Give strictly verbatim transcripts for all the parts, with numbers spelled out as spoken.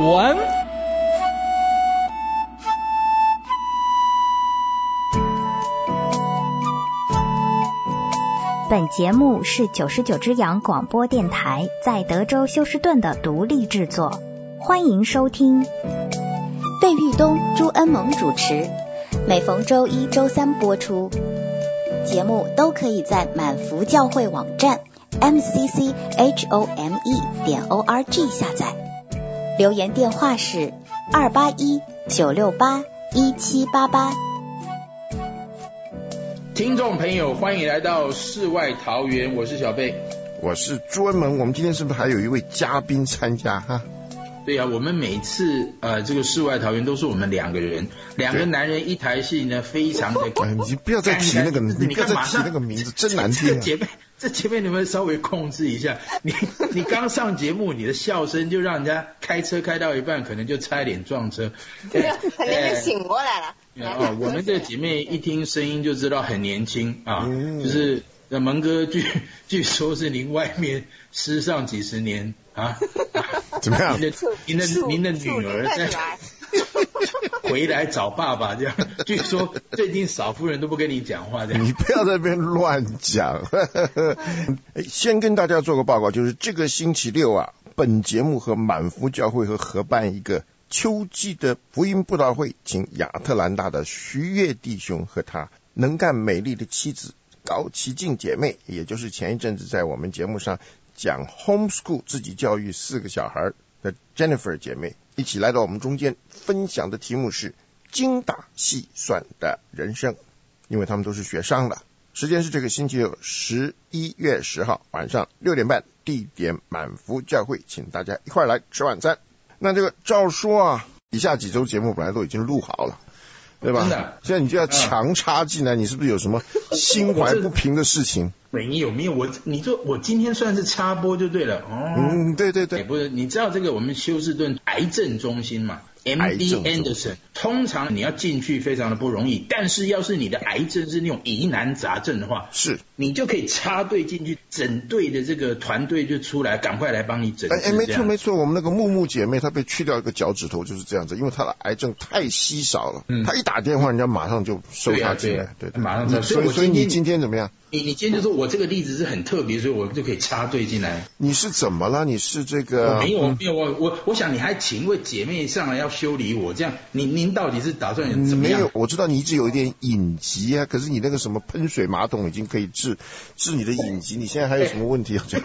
文。 本节目是九十九只羊广播电台在德州休斯顿的独立制作，欢迎收听。 费玉东、朱恩萌主持，每逢周一、周三播出。节目都可以在满福教会网站 m c c h o m e 点 o r g 下载。留言电话是二八一九六八一七八八。 听众朋友，欢迎来到世外桃源，我是小贝， 我是朱恩萌。我们今天是不是还有一位嘉宾参加哈？ 对啊，我们每次呃这个世外桃源都是我们两个人，两个男人一台戏呢，非常的。 哎，你不要再提那个，你不要再提那个名字，真难听、啊。 这姐妹，这姐妹，你们稍微控制一下。你你刚上节目，你的笑声就让人家开车开到一半，可能就差一点撞车。 对，可能就醒过来了。 哦，我们这姐妹一听声音就知道很年轻啊，嗯、就是那蒙哥据据说是您外面吃上几十年啊。 怎么样？ 您的您的您的女儿在回来找爸爸这样，据说最近嫂夫人都不跟你讲话这样。 你不要在那边乱讲。先跟大家做个报告，就是这个星期六啊，本节目和满福教会和合办一个秋季的福音布道会，请亚特兰大的徐悦弟兄和他能干美丽的妻子高奇静姐妹，也就是前一阵子在我们节目上讲 homeschool 自己教育四个小孩的 Jennifer 姐妹，一起来到我们中间，分享的题目是精打细算的人生，因为他们都是学商的。时间是这个星期六十一月十号晚上六点半，地点满福教会，请大家一块来吃晚餐。那这个照说啊，以下几周节目本来都已经录好了，对吧？现在你就要强插进来，你是不是有什么心怀不平的事情？ 没有没有，我你说我今天算是插播就对了哦。 嗯，对对对， 不是，你知道这个我们休斯顿癌症中心嘛 ？M D Anderson， 通常你要进去非常的不容易，但是要是你的癌症是那种疑难杂症的话， 是你就可以插队进去，整队的这个团队就出来，赶快来帮你诊治。 哎，没错没错，我们那个木木姐妹她被去掉一个脚趾头就是这样子，因为她的癌症太稀少了，嗯、她一打电话人家马上就收她进来，对、啊对， 对， 马上所以所以你今天怎么样？ 你你今天就说我这个例子是很特别，所以我就可以插队进来。 你是怎么了？你是这个？ 我没有没有，我我我想你还请一位姐妹上来要修理我，这样您您到底是打算怎么样？ 没有，我知道你一直有一点隐疾啊，可是你那个什么喷水马桶已经可以治治你的隐疾，你现在还有什么问题要讲？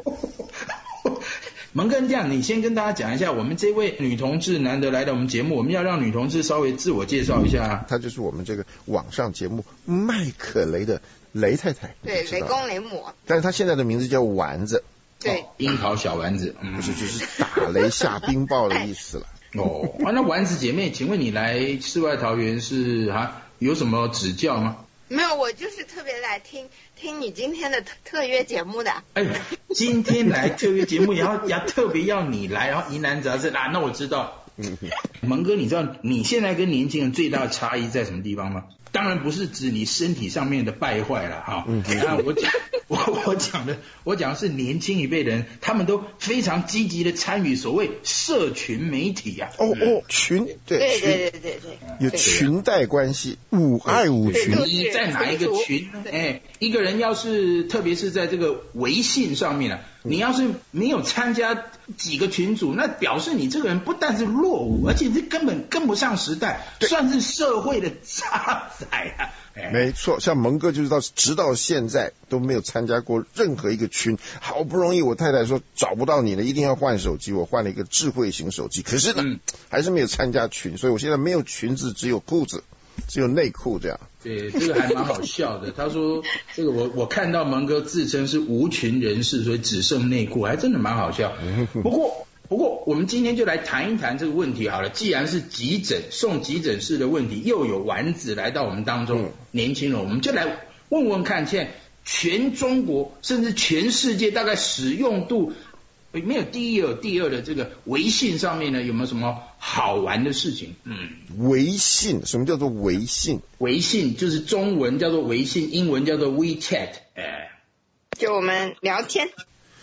蒙哥，这样你先跟大家讲一下，我们这位女同志难得来到我们节目，我们要让女同志稍微自我介绍一下。 她就是我们这个网上节目麦可雷的雷太太， 对，雷公雷母。 但是她现在的名字叫丸子， 对， 哦、樱桃小丸子， 嗯、不是，就是打雷下冰雹的意思了。 哦，啊，那丸子姐妹，请问你来世外桃源是啊有什么指教吗？ 没有，我就是特别来听听你今天的特特约节目的。 哎，今天来特约节目，然后要特别要你来，然后疑难杂症啊，那我知道。蒙哥，你知道你现在跟年轻人最大的差异在什么地方吗？当然不是指你身体上面的败坏了哈，嗯，啊，我讲我我讲的我讲的是年轻一辈人，他们都非常积极的参与所谓社群媒体啊。 哦哦，群，对对对对对对， 有裙带关系，五爱五群。 你在哪一个群？哎，一个人要是特别是在这个微信上面啊，你要是没有参加几个群组，那表示你这个人不但是落伍，而且是根本跟不上时代，算是社会的渣仔啊。 没错，像蒙哥就是到直到现在都没有参加过任何一个群，好不容易我太太说找不到你了，一定要换手机，我换了一个智慧型手机，可是呢、嗯、还是没有参加群，所以我现在没有裙子，只有裤子，只有内裤这样。 对，这个还蛮好笑的。他说这个我我看到蒙哥自称是无群人士，所以只剩内裤，还真的蛮好笑。不过不过我们今天就来谈一谈这个问题好了。既然是急诊送急诊室的问题，又有丸子来到我们当中，嗯、年轻人，我们就来问问看，现在全中国甚至全世界大概使用度没有第一也有第二的这个微信上面呢，有没有什么好玩的事情？嗯， 微信，什么叫做微信？ 微信就是中文叫做微信，英文叫做 WeChat， 哎， 就我们聊天。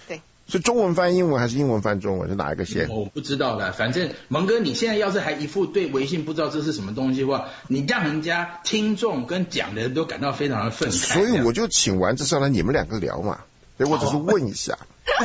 是中文翻英文还是英文翻中文？是哪一个先？ 我不知道的，反正蒙哥，你现在要是还一副对微信不知道这是什么东西的话，你让人家听众跟讲的人都感到非常的愤慨。 所以我就请丸子上来，你们两个聊嘛。所以我只是问一下。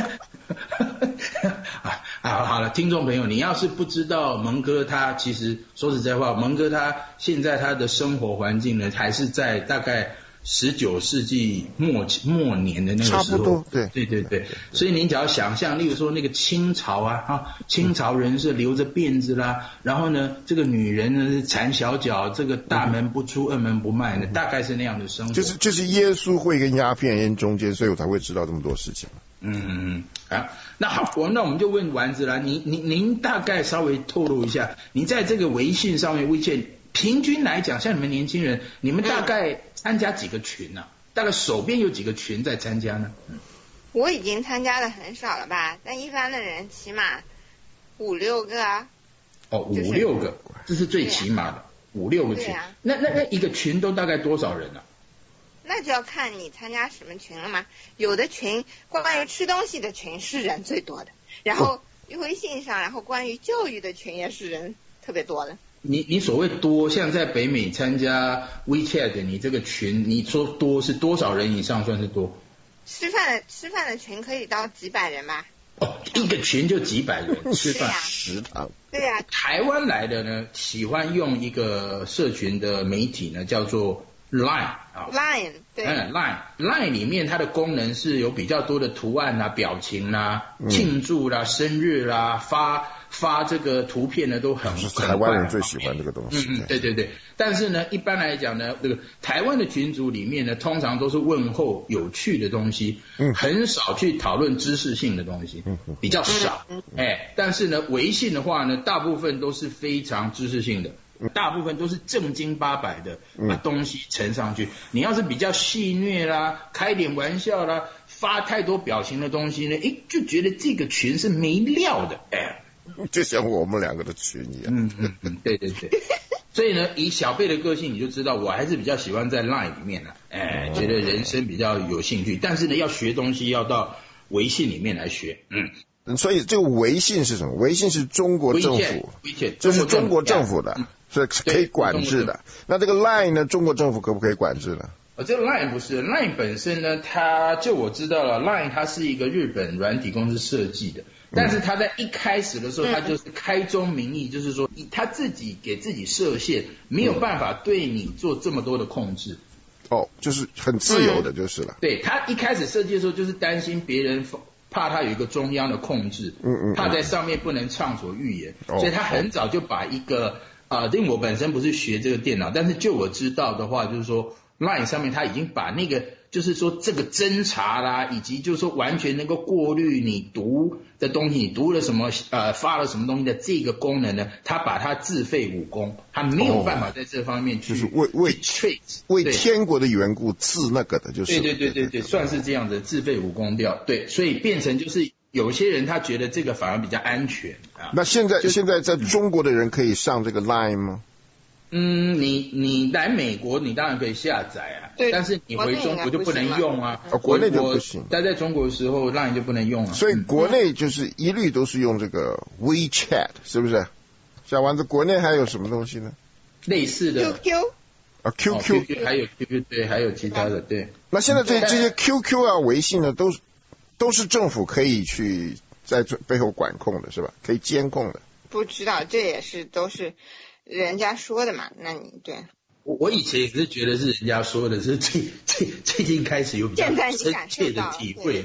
啊，好好了，听众朋友，你要是不知道蒙哥他其实说实在话，蒙哥他现在他的生活环境呢，还是在大概十九世纪末末年的那个时候， 差不多，对对对对。所以您只要想象，例如说那个清朝啊，啊，清朝人是留着辫子啦，然后呢，这个女人呢是缠小脚，这个大门不出，二门不迈呢，大概是那样的生活。 就是就是耶稣会跟鸦片烟中间，所以我才会知道这么多事情。 嗯嗯嗯，啊，那好，我那我们就问丸子啦，您您您大概稍微透露一下，你在这个微信上面，WeChat平均来讲，像你们年轻人，你们大概参加几个群呢、啊？大概手边有几个群在参加呢？嗯， 我已经参加的很少了吧，但一般的人起码五六个啊。 哦，五六个，这是最起码的，啊、五六个群。啊、那那那一个群都大概多少人呢、啊？ 那就要看你参加什么群了嘛。有的群关于吃东西的群是人最多的，然后微信上，然后关于教育的群也是人特别多的。 你你所谓多，像在北美参加 WeChat， 你这个群，你说多是多少人以上算是多？ 吃饭的吃饭的群可以到几百人吧？ 哦，一个群就几百人吃饭食堂。 对呀、啊。 台湾来的呢，喜欢用一个社群的媒体呢，叫做 Line 啊 ，Line 对， 嗯 ，Line Line 里面它的功能是有比较多的图案啦、表情啦、庆祝啦、生日啦、发发这个图片呢都很， 是台湾人最喜欢这个东西。 嗯嗯，对对对。但是呢，一般来讲呢，这个台湾的群组里面呢，通常都是问候有趣的东西，嗯，很少去讨论知识性的东西，嗯，比较少。哎，但是呢，微信的话呢，大部分都是非常知识性的。大部分都是正经八百的把东西呈上去，你要是比较戏谑啦，开点玩笑啦，发太多表情的东西呢，诶，就觉得这个群是没料的，哎， 就像我们两个的群一样。 嗯嗯嗯，对对对。所以呢，以小贝的个性，你就知道我还是比较喜欢在 Line 里面的，哎，觉得人生比较有兴趣，但是呢，要学东西要到微信里面来学，嗯。 所以这个微信是什么？微信是中国政府，这是中国政府的。是可以管制的。那这个 Line 呢？中国政府可不可以管制呢？ 哦，这个 Line 不是 Line 本身呢，它就我知道了 ，Line 它是一个日本软体公司设计的，但是它在一开始的时候，它就是开宗明义，就是说他自己给自己设限，没有办法对你做这么多的控制。 哦，就是很自由的，就是了。 嗯、对他一开始设计的时候，就是担心别人怕他有一个中央的控制，嗯嗯，怕在上面不能畅所欲言，哦、所以他很早就把一个。啊、呃，因为我本身不是学这个电脑，但是就我知道的话，就是说 Line 上面它已经把那个，就是说这个侦查啦，以及就是说完全能够过滤你读的东西，你读了什么，呃，发了什么东西的这个功能呢，它把它自废武功，它没有办法在这方面去、 哦、就是为为 trace 为天国的缘故自那个的，就是对对对对对，算是这样的自废武功掉，对，所以变成就是。有些人他觉得这个反而比较安全啊。 那现在现在在中国的人可以上这个 Line 吗？ 嗯，你你来美国你当然可以下载啊， 对， 但是你回中国就不能用啊。 哦，国内就不行。 待在中国的时候 Line 就不能用啊。 所以国内就是一律都是用这个 WeChat， 是不是？小丸子，国内还有什么东西呢？ 类似的 Q Q 啊 Q Q、 哦、还有 Q Q 对，还有其他的对。 那现在这这些 Q Q 啊、微信呢，都是。都是政府可以去在背后管控的，是吧？可以监控的。 不知道，这也是都是人家说的嘛。那你对我我以前也是觉得是人家说的，是最最最近开始有比较深切的体会。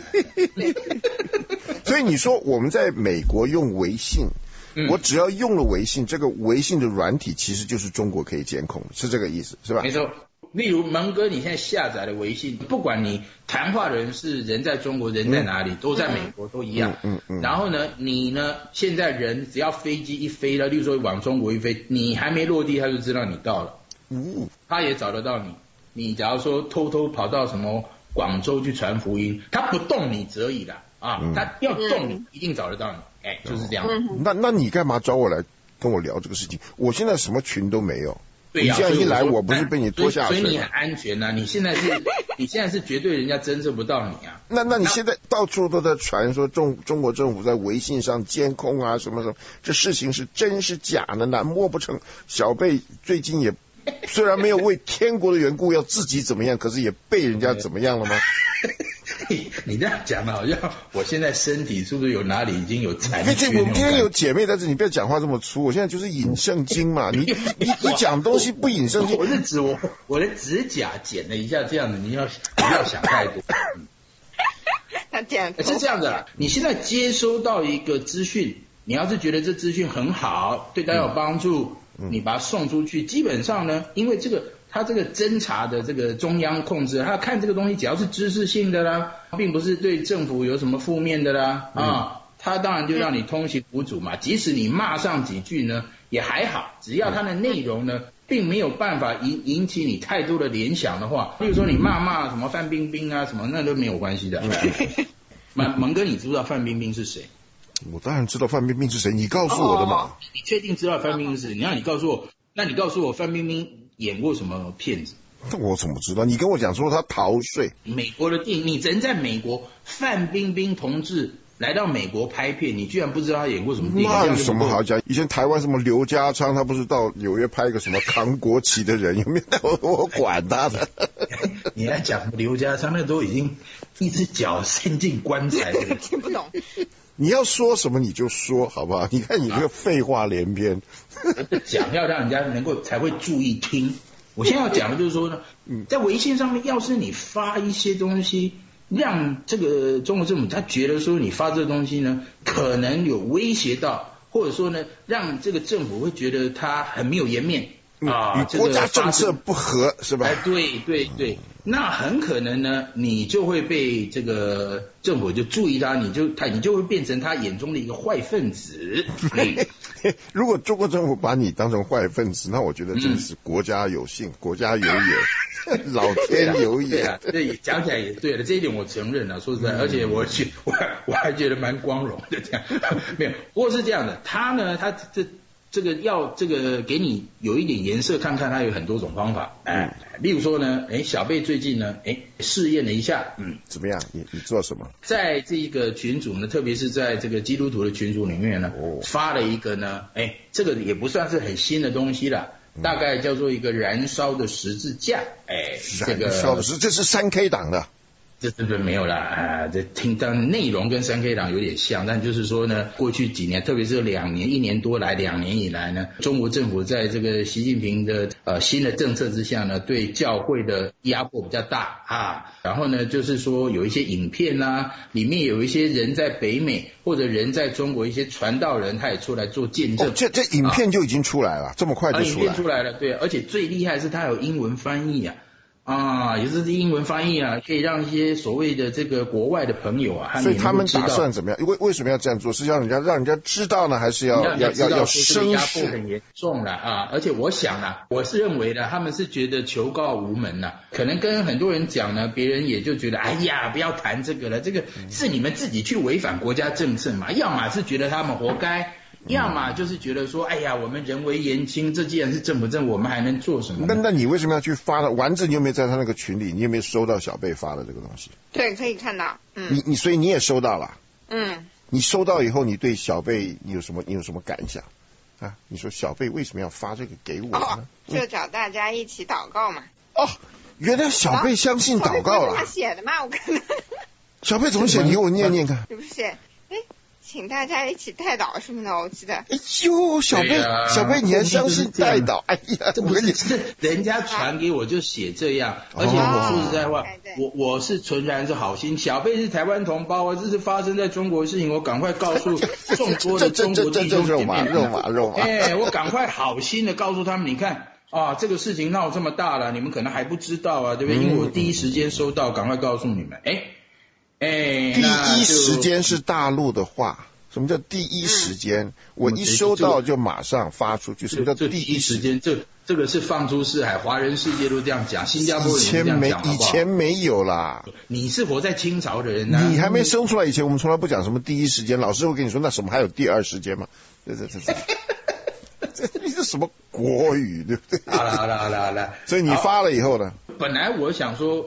所以你说我们在美国用微信，嗯、我只要用了微信，这个微信的软体其实就是中国可以监控的，是这个意思，是吧？ 没错。例如蒙哥，你现在下载的微信，不管你谈话人是人在中国，人在哪里，嗯、都在美国，都一样。嗯 嗯, 嗯。然后呢，你呢，现在人只要飞机一飞了，例如说往中国一飞，你还没落地，他就知道你到了。嗯。他也找得到你。你假如说偷偷跑到什么广州去传福音，他不动你则已啦啊，嗯、他要动你，一定找得到你。哎，就是这样。 嗯、那那你干嘛找我来跟我聊这个事情？我现在什么群都没有。 对呀、啊， 你这样一来，我不是被你拖下水， 所以你很安全呐、啊。你现在是，你现在是绝对人家侦测不到你啊。 那那你现在到处都在传说中中国政府在微信上监控啊什么什么，这事情是真是假呢？那摸不成。小贝最近也虽然没有为天国的缘故要自己怎么样，可是也被人家怎么样了吗？ 你这样讲的好像我现在身体是不是有哪里已经有残缺？ 我们今天有姐妹在这里，你不要讲话这么粗。我现在就是引圣经嘛，你你你讲东西不引圣经。 我是指我我的指甲剪了一下，这样子你要不要想太多。 他剪是这样的啦，你现在接收到一个资讯，你要是觉得这资讯很好，对大家有帮助，嗯、你把它送出去，基本上呢，因为这个。他这个侦查的这个中央控制，他看这个东西只要是知识性的啦，并不是对政府有什么负面的啦，嗯、啊，他当然就让你通行无阻嘛。即使你骂上几句呢，也还好，只要它的内容呢，并没有办法引引起你太多的联想的话，比如说你骂骂什么范冰冰啊什么，那都没有关系的。蒙蒙哥，你知不知道范冰冰是谁？ 我当然知道范冰冰是谁，你告诉我的嘛。 哦、你确定知道范冰冰是谁？你让你告诉我，那你告诉我范冰冰演过什么片子？ 我怎么知道？你跟我讲说他逃税。 美国的电影，你人在美国，范冰冰同志来到美国拍片，你居然不知道他演过什么电影？ 那有什么好讲？以前台湾什么刘家昌，他不是到纽约拍个什么扛国旗的人，有没有？我我管他的。 你来讲刘家昌，那都已经一只脚伸进棺材了， 听不懂。 你要说什么你就说，好不好？你看你这个废话连篇。 讲要让人家能够才会注意听。我现在要讲的就是说呢，在微信上面，要是你发一些东西，让这个中国政府他觉得说你发这个东西呢，可能有威胁到，或者说呢，让这个政府会觉得他很没有颜面。啊， 与国家政策不合是吧？ 哎，对对对，那很可能呢，你就会被这个政府就注意他，你就他你就会变成他眼中的一个坏分子。 如果中国政府把你当成坏分子，那我觉得真是国家有幸，嗯、国家有眼，老天有眼。 对，对讲起来也对了，这一点我承认了。说实在，嗯、而且我觉我我还觉得蛮光荣的这样。没有，不过是这样的，他呢，他这。这个要这个给你有一点颜色看看，它有很多种方法，哎，例如说呢，哎，小贝最近呢，哎，试验了一下，嗯， 怎么样？你你做什么？ 在这一个群组呢，特别是在这个基督徒的群组里面呢，哦、发了一个呢，哎，这个也不算是很新的东西了，嗯、大概叫做一个燃烧的十字架，哎，这个燃烧的是这是三 K 党的。 这这个没有啦，啊，这听当内容跟三 K 党有点像，但就是说呢，过去几年，特别是两年、一年多来、两年以来呢，中国政府在这个习近平的呃新的政策之下呢，对教会的压迫比较大啊。然后呢，就是说有一些影片啊，里面有一些人在北美或者人在中国一些传道人，他也出来做见证。 哦、这这影片就已经出来了，啊、这么快就出来了。 啊、影片出来了，对，而且最厉害是它有英文翻译啊。啊，也是英文翻译啊，可以让一些所谓的这个国外的朋友啊， 所以他们打算怎么样？为为什么要这样做？是让人家让人家知道呢，还是要要要要声压迫很严重了啊？而且我想啊，我是认为呢，他们是觉得求告无门呐、啊，可能跟很多人讲呢，别人也就觉得，哎呀，不要谈这个了，这个是你们自己去违反国家政策嘛，要么是觉得他们活该。要么就是觉得说，哎呀，我们人为言轻，这既然是政府政府，我们还能做什么呢？ 那那你为什么要去发呢？丸子，你有没有在他那个群里？你有没有收到小贝发的这个东西？ 对，可以看到。嗯。 你你所以你也收到了。 嗯。你收到以后，你对小贝你有什么你有什么感想啊？你说小贝为什么要发这个给我呢？ 哦，就找大家一起祷告嘛。 哦，原来小贝相信祷告了。 他写的嘛，我看。 小贝怎么写？你给我念念看。 是不是？哎。请大家一起代祷什么的，我记得。 哎呦，小贝，啊、小贝，你还相信代祷？哎呀， 这不是是人家传给我就写这样，而且我说实在话，我我是纯然是好心。小贝是台湾同胞啊，这是发生在中国的事情，我赶快告诉众多的中国弟兄姐妹， 肉麻肉麻。 哎，我赶快好心的告诉他们，你看啊，这个事情闹这么大了，你们可能还不知道啊，对不对？因为我第一时间收到，赶快告诉你们。哎。哎， 第一时间是大陆的话，什么叫第一时间？嗯、我一收到就马上发出去。什么叫第一时间？ 这这个是放诸四海，华人世界都这样讲，新加坡人这样讲， 以前没有啦。 你是活在清朝的人啊， 你还没生出来以前，我们从来不讲什么第一时间。老师会跟你说，那什么还有第二时间吗？这这这这，这是什么国语，对不对？ 好了好了好了好了。 所以你发了以后呢？ 本来我想说。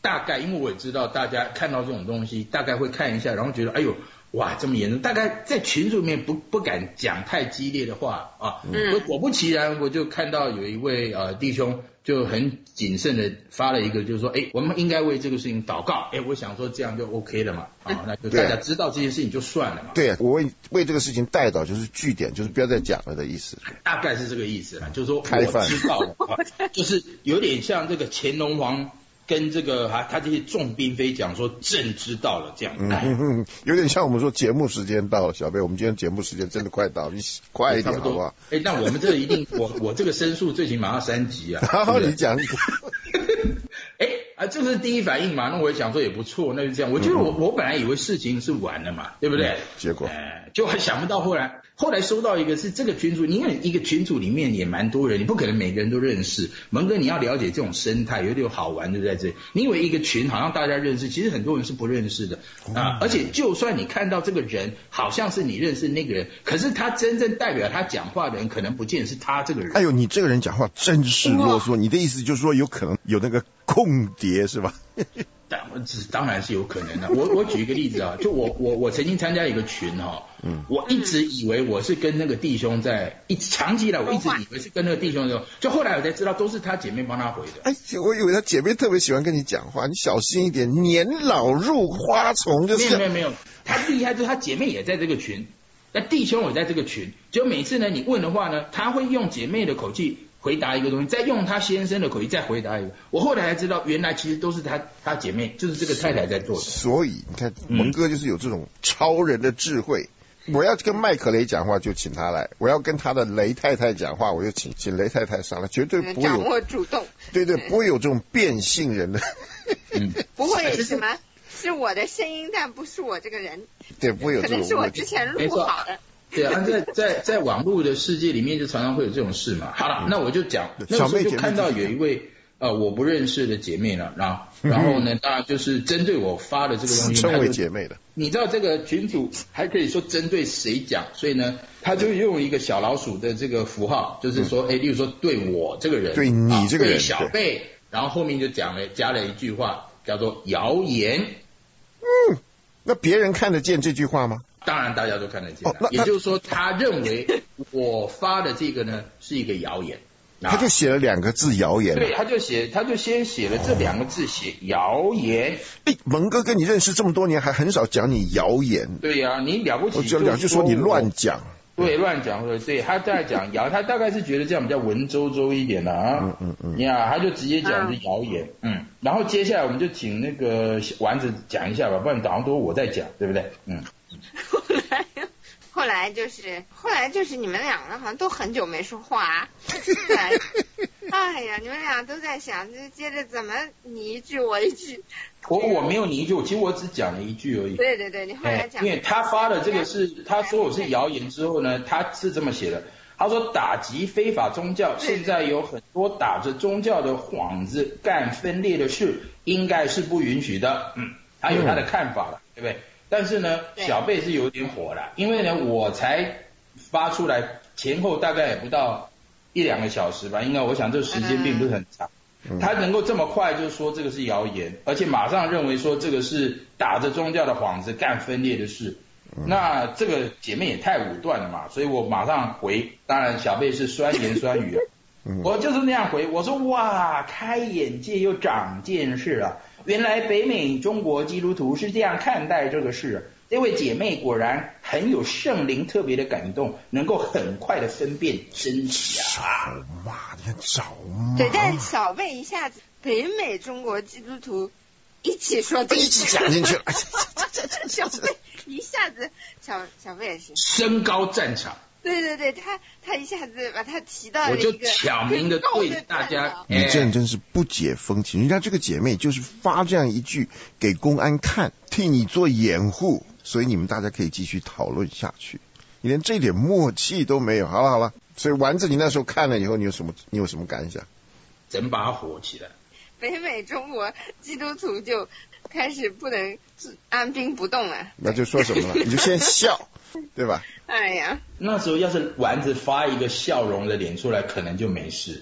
大概因为我也知道大家看到这种东西，大概会看一下，然后觉得哎呦。哇，这么严重！大概在群组里面不不敢讲太激烈的话啊。嗯。果不其然，我就看到有一位呃弟兄就很谨慎的发了一个，就是说，哎，我们应该为这个事情祷告。哎，我想说这样就 OK 了嘛，啊，那就大家知道这件事情就算了嘛。 对啊，我为为这个事情代祷，就是据点，就是不要再讲了的意思。 大概是这个意思啦，就是说我知道了，啊，就是有点像这个乾隆皇。跟这个哈、啊，他这些众嫔妃讲说，朕知道了这样， 嗯嗯嗯，有点像我们说节目时间到了，小贝，我们今天节目时间真的快到，你快一点好不好？ 哎，那我们这一定，我我这个申诉最起码要三集啊。 好，你讲。 哎啊，这个是第一反应嘛，那我也想说也不错，那就这样。我觉得我我本来以为事情是完了嘛，对不对？ 嗯、结果， 哎，就还想不到后来。后来收到一个是这个群组，你看一个群组里面也蛮多人，你不可能每个人都认识。蒙哥，你要了解这种生态，有点好玩就在这里。你以为一个群好像大家认识，其实很多人是不认识的啊。而且就算你看到这个人好像是你认识那个人，可是他真正代表他讲话的人，可能不见是他这个人。 哎呦，你这个人讲话真是啰嗦。你的意思就是说，有可能有那个空碟是吧？ 当当然是有可能的。我我举一个例子啊，就我我我曾经参加一个群哈，嗯，我一直以为我是跟那个弟兄在一长期以来，我一直以为是跟那个弟兄的，就后来我才知道都是他姐妹帮他回的。 哎，我以为他姐妹特别喜欢跟你讲话，你小心一点，年老入花丛就是。 没有没有没有，他厉害就是他姐妹也在这个群，那弟兄也在这个群，就每次呢你问的话呢，他会用姐妹的口气。回答一个东西，再用他先生的口气再回答一个。我后来才知道，原来其实都是他他姐妹，就是这个太太在做的。 所以你看，蒙哥就是有这种超人的智慧。嗯、我要跟麦克雷讲话，就请他来；我要跟他的雷太太讲话，我就请请雷太太上来，绝对不会有掌握主动。 对对，不会有这种变性人的。 嗯，不会什么？是我的声音，但不是我这个人。 对，不会有这种。 可能是我之前录好的。 对啊，在在在网络的世界里面，就常常会有这种事嘛。好了，嗯、那我就讲，那时候就看到有一位呃我不认识的姐妹了，然后然后呢，当然就是针对我发的这个东西， 称为姐妹的。 你知道这个群组还可以说针对谁讲，所以呢，他就用一个小老鼠的这个符号，就是说，哎、嗯，例如说对我这个人， 对你这个人， 啊、对小贝，然后后面就讲了加了一句话，叫做谣言。 嗯，那别人看得见这句话吗？ 当然大家都看得见、哦，也就是说他认为我发的这个呢是一个谣言， 他就写了两个字谣言， 对，他就写，他就先写了这两个字写谣言。 哎，蒙哥跟你认识这么多年，还很少讲你谣言。 对呀、啊，你了不起，我就两句说你乱讲。 对，乱讲，对，他在讲谣，他大概是觉得这样比较文绉绉一点的啊，嗯嗯嗯，呀，他就直接讲是谣言，嗯，然后接下来我们就请那个丸子讲一下吧，不然好像都我在讲，对不对？嗯。 后来，后来就是，后来就是你们两个好像都很久没说话、啊。哎呀，你们俩都在想，就接着怎么你一句我一句。 我我没有你一句，其实我只讲了一句而已。 对对对，你后来讲、 哎。因为他发的这个是，他说我是谣言之后呢，他是这么写的。他说打击非法宗教，现在有很多打着宗教的幌子干分裂的事，应该是不允许的。嗯，他有他的看法了，对不对？但是呢，小贝是有点火了，因为呢，我才发出来前后大概也不到一两个小时吧，应该我想这个时间并不是很长。嗯、他能够这么快就说这个是谣言，而且马上认为说这个是打着宗教的幌子干分裂的事，嗯、那这个姐妹也太武断了嘛，所以我马上回，当然小贝是酸言酸语啊，嗯、我就是那样回，我说哇，开眼界又长见识啊。原来北美中国基督徒是这样看待这个事，这位姐妹果然很有圣灵特别的感动，能够很快的分辨真假。 找嘛，你看找嘛。 对，但小贝一下子北美中国基督徒一起说这个， 一起讲进去了。 小贝一下子，小小贝也是升高战场。 对对对，他他一下子把他提到了一个，我就挑明的对大家， 你这人真是不解风情。人家这个姐妹就是发这样一句给公安看，替你做掩护，所以你们大家可以继续讨论下去。你连这点默契都没有，好了好了。所以丸子，你那时候看了以后，你有什么你有什么感想？ 整把火起来。 北美中国基督徒就开始不能按兵不动了。 那就说什么了？你就先笑。对吧？ 哎呀， 那时候要是丸子发一个笑容的脸出来，可能就没事。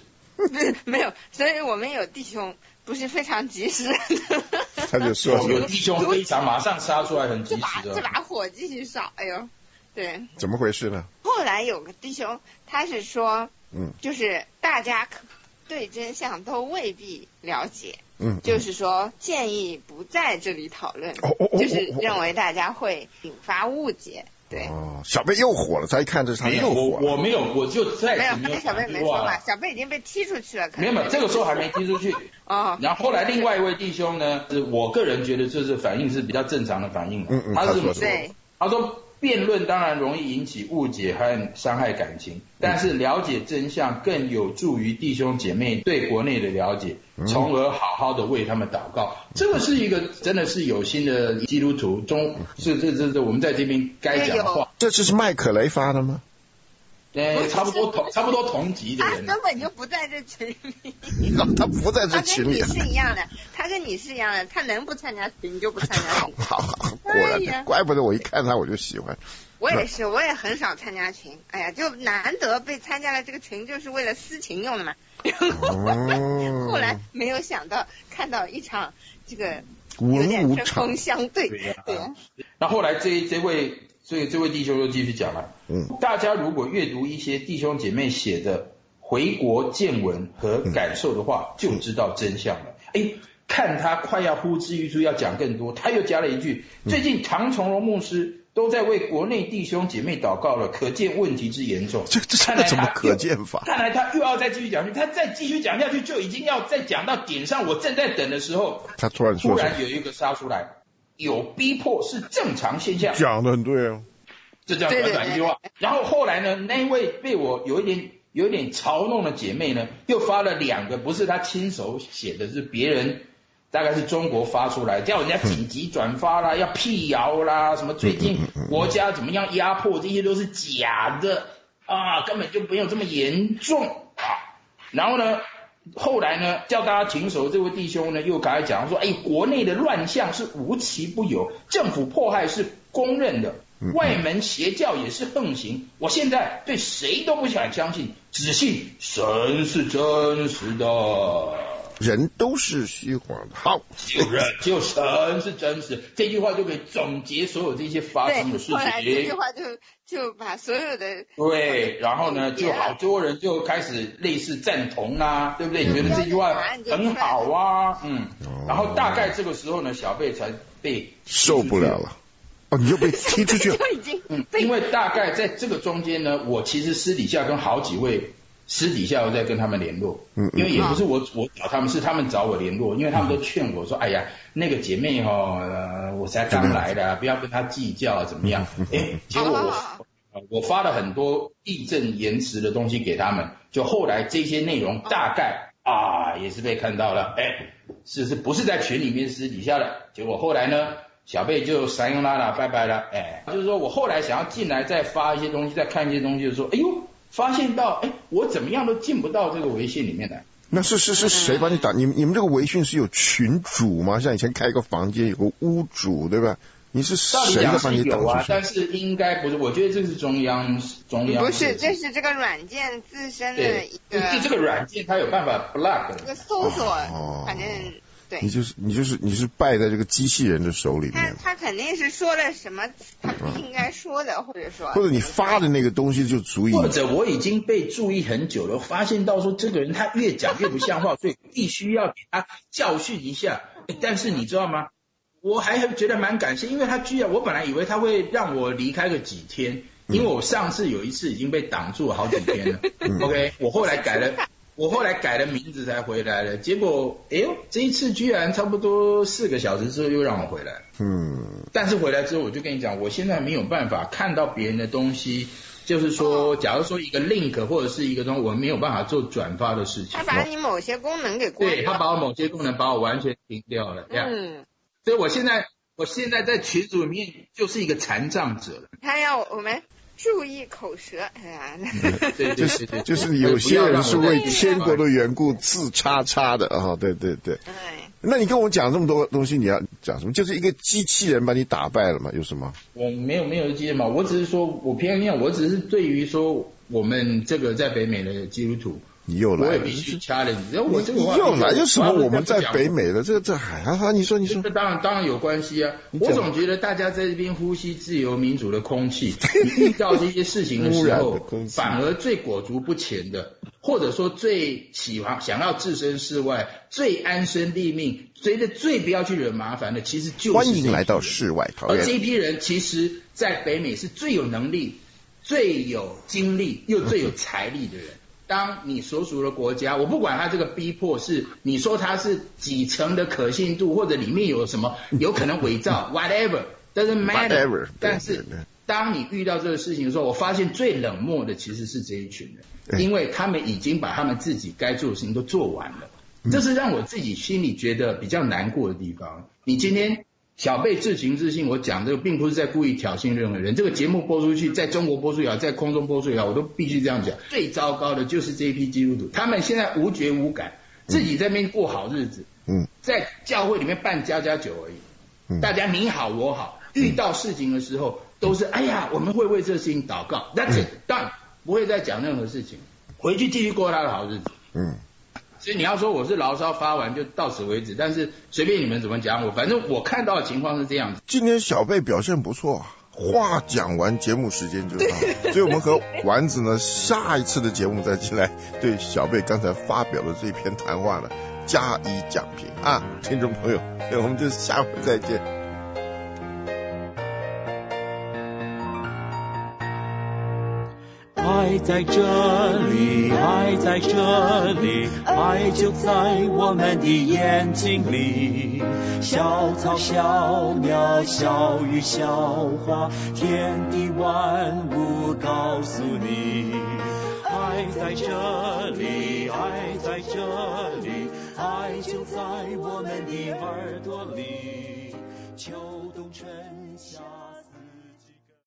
没有，所以我们有弟兄不是非常及时， 他就说有弟兄非常马上杀出来，很及这把时的。 这把火继续烧，哎呦，对。 怎么回事呢？ 后来有个弟兄，他是说， 嗯， 就是大家可对真相都未必了解， 嗯， 就是说建议不在这里讨论， 哦哦哦哦就是认为大家会引发误解。对， 哦，小贝又火了，他一看这是他没有，我又火了。 我没有，我就再没有， 次没有小贝讲句话没说嘛，小贝已经被踢出去了，可能没有没有，这个时候还没踢出去。 哦， 然后后来另外一位弟兄呢，是我个人觉得这是反应是比较正常的反应。 嗯嗯， 他是这么说， 对， 他说辩论当然容易引起误解和伤害感情，但是了解真相更有助于弟兄姐妹对国内的了解，从而好好的为他们祷告。这个是一个真的是有心的基督徒中，是这这这我们在这边该讲的话。 这次是麦可雷发的吗？ 呃，差不多同差不多同级的人， 他根本就不在这群里。 他不在这群里。 他跟你是一样的，他跟你是一样的，他能不参加群就不参加群。 好好好，果然， 哎呀怪不得我一看他我就喜欢。 我也是，我也很少参加群。哎呀，就难得被参加了这个群，就是为了私情用的嘛。 哦后来没有想到看到一场这个有文点针武场锋相对。 对呀对啊， 那后来这这位所以这位弟兄又继续讲了， 嗯， 大家如果阅读一些弟兄姐妹写的回国见闻和感受的话，就知道真相了。哎，看他快要呼之欲出，要讲更多，他又加了一句：最近唐崇荣牧师都在为国内弟兄姐妹祷告了，可见问题之严重。 这这看来他怎么可见法？ 看来他又要再继续讲下去，他再继续讲下去就已经要再讲到点上，我正在等的时候， 他突然说突什么然有一个杀出来，有逼迫是正常现象。 讲的很对哦。 这叫短短一句话。然后后来呢，那一位被我有一点有一点嘲弄的姐妹呢，又发了两个，不是她亲手写的，是别人大概是中国发出来，叫人家紧急转发啦，要辟谣啦，什么最近国家怎么样压迫，这些都是假的啊，根本就没有这么严重啊。然后呢，后来呢，叫大家停手，这位弟兄呢又赶快讲说，哎，国内的乱象是无奇不有，政府迫害是公认的。外门邪教也是横行，我现在对谁都不想相信，只信神是真实的。 人都是虚晃的。好， 就人就神是真实，这句话就可以总结所有这些发生的事情。 后来这句话就就把所有的对，然后呢，就好多人就开始类似赞同啊，对不对？觉得这句话很好啊，嗯。然后大概这个时候呢，小贝才被受不了了。哦，你就被踢出去了。 就已经嗯，因为大概在这个中间呢，我其实私底下跟好几位私底下我在跟他们联络， 嗯， 因为也不是我我找他们，是他们找我联络，因为他们都劝我说，哎呀，那个姐妹哦，呃、我才刚来的，不要跟她计较怎么样？哎，结果我我发了很多义正言辞的东西给他们，就后来这些内容大概啊也是被看到了，哎，是是不是在群里面私底下的？结果后来呢？小贝就三用拉啦，拜拜了，哎，就是说我后来想要进来再发一些东西，再看一些东西，就说，哎呦，发现到，哎，我怎么样都进不到这个微信里面来。 那是是是谁帮你打？你们你们这个微信是有群主吗？像以前开一个房间有个屋主，对吧？你是谁在帮你打有啊？ 出去？ 但是应该不是，我觉得这是中央中央。 不是，这是这个软件自身的一个。 就这个软件它有办法 block 这个搜索， 哦、 反正。对， 你就是你就是你是败在这个机器人的手里面。 他他肯定是说了什么他不应该说的，或者说或者你发的那个东西就足以。 或者我已经被注意很久了，发现到说这个人他越讲越不像话，所以必须要给他教训一下。但是你知道吗？我还觉得蛮感谢，因为他居然我本来以为他会让我离开个几天，因为我上次有一次已经被挡住了好几天了。嗯、OK， 我后来改了。我后来改了名字才回来了，结果哎呦，这一次居然差不多四个小时之后又让我回来。 嗯， 但是回来之后我就跟你讲，我现在没有办法看到别人的东西，就是说，假如说一个 link 或者是一个东西，我没有办法做转发的事情。 他把你某些功能给关掉。 对，他把我某些功能把我完全停掉了。 嗯， 所以我现在我现在在群组里面就是一个残障者了。 他要我们。注意口舌，哎呀， 对，就是就是有些人是为天国的缘故自叉叉的啊、哦，对对对。 对。 那你跟我讲这么多东西，你要讲什么？就是一个机器人把你打败了嘛？有什么？ 我没有没有机器人嘛，我只是说我偏偏我只是对于说我们这个在北美的基督徒， 你又来了， 我也必须 challenge。我这个你又来有什么？我们在北美的这这还啊？你说你说， 这当然当然有关系啊。我总觉得大家在这边呼吸自由民主的空气，你遇到这些事情的时候，反而最裹足不前的，或者说最喜欢想要置身事外、最安身立命、觉得最不要去惹麻烦的，其实就是欢迎来到室外桃园。 而这一批人，其实在北美是最有能力、最有精力又最有财力的人。当你所属的国家，我不管他这个逼迫是你说他是几成的可信度，或者里面有什么有可能伪造 ，whatever doesn't matter。 Whatever, 但是当你遇到这个事情的时候，我发现最冷漠的其实是这一群人，因为他们已经把他们自己该做的事情都做完了，这是让我自己心里觉得比较难过的地方。你今天小贝自情自性，我讲这个并不是在故意挑衅任何人。这个节目播出去，在中国播出也好，在空中播出也好，我都必须这样讲。最糟糕的就是这一批基督徒，他们现在无觉无感，自己在那边过好日子，嗯，在教会里面办家家酒而已，嗯，大家你好我好，遇到事情的时候都是哎呀，我们会为这事情祷告 ，That's it done，不会再讲任何事情，回去继续过他的好日子，嗯。所以你要说我是牢骚发完就到此为止，但是随便你们怎么讲我，反正我看到的情况是这样子。 今天小贝表现不错，话讲完节目时间就到，所以我们和丸子呢下一次的节目再进来对小贝刚才发表的这篇谈话呢加以讲评啊，听众朋友，我们就下回再见。 爱在这里，爱在这里，爱就在我们的眼睛里。小草、小鸟、小鱼、小花，天地万物告诉你。爱在这里，爱在这里，爱就在我们的耳朵里。秋冬春夏。